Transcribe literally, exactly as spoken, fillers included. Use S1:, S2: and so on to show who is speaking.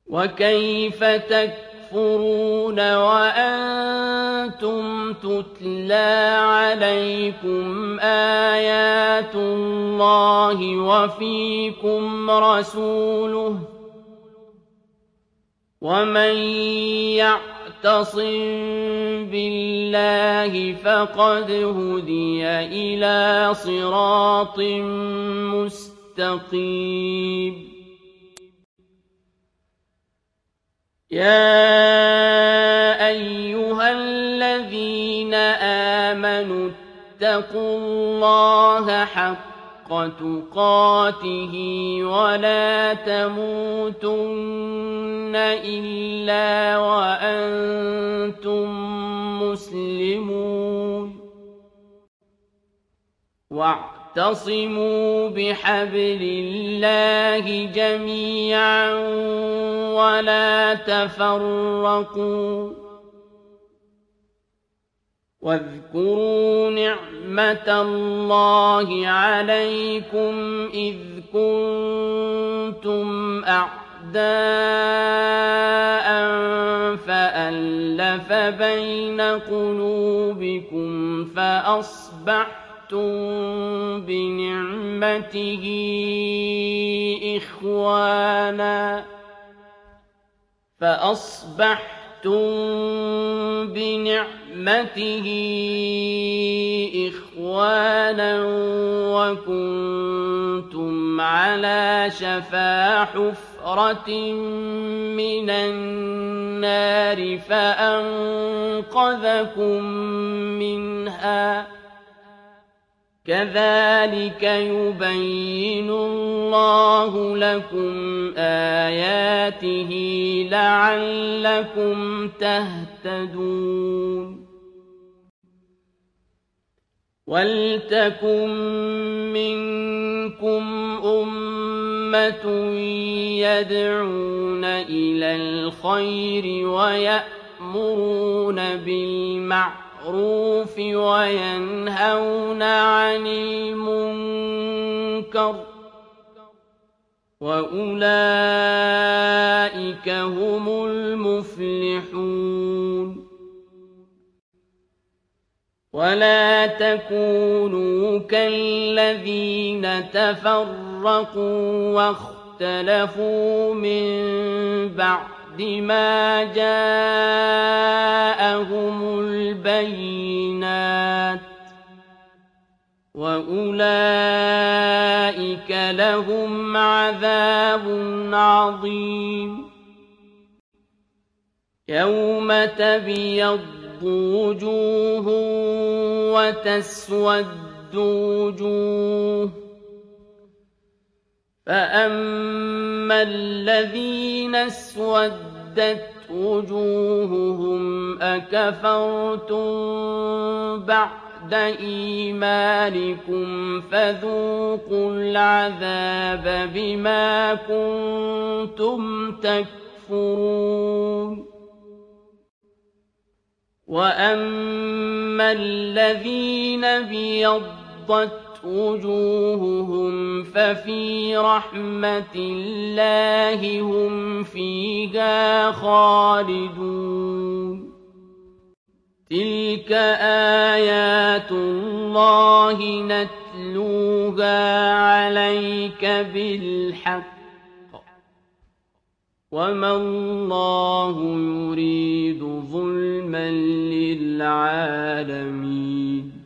S1: وكيف تكفرون وأنتم تتلى عليكم آيات الله وفيكم رسوله ومن يعتصم بالله فقد هدي إلى صراط مستقيم يا أيها الذين آمنوا اتقوا الله حق تقاته ولا تموتن إلا وأنتم مسلمون واعتصموا بحبل الله جميعا ولا تفرقوا واذكروا نعمة الله عليكم إذ كنتم أعداء فألف بين قلوبكم فأصبحتم بنعمته إخوانا فأصبحتم بنعمته إخوانا وكنتم على شفا حفرة من النار فأنقذكم منها كذلك يبين الله لكم آياته لعلكم تهتدون ولتكن منكم أمة يدعون إلى الخير ويأمرون بالمعروف بالمعروف وينهون عن المنكر وأولئك هم المفلحون ولا تكونوا كالذين تفرقوا واختلفوا من بعد ما جاءهم البينات وأولئك لهم عذاب عظيم يوم تبيض وجوه وتسود وجوه فأما الذين اسودت وجوههم أكفرتم بعد إيمانكم فذوقوا العذاب بما كنتم تكفرون وأما الذين ابيضت وجوههم ففي رحمة الله هم فيها خالدون تلك آيات الله نتلوها عليك بالحق وما الله يريد ظلما للعالمين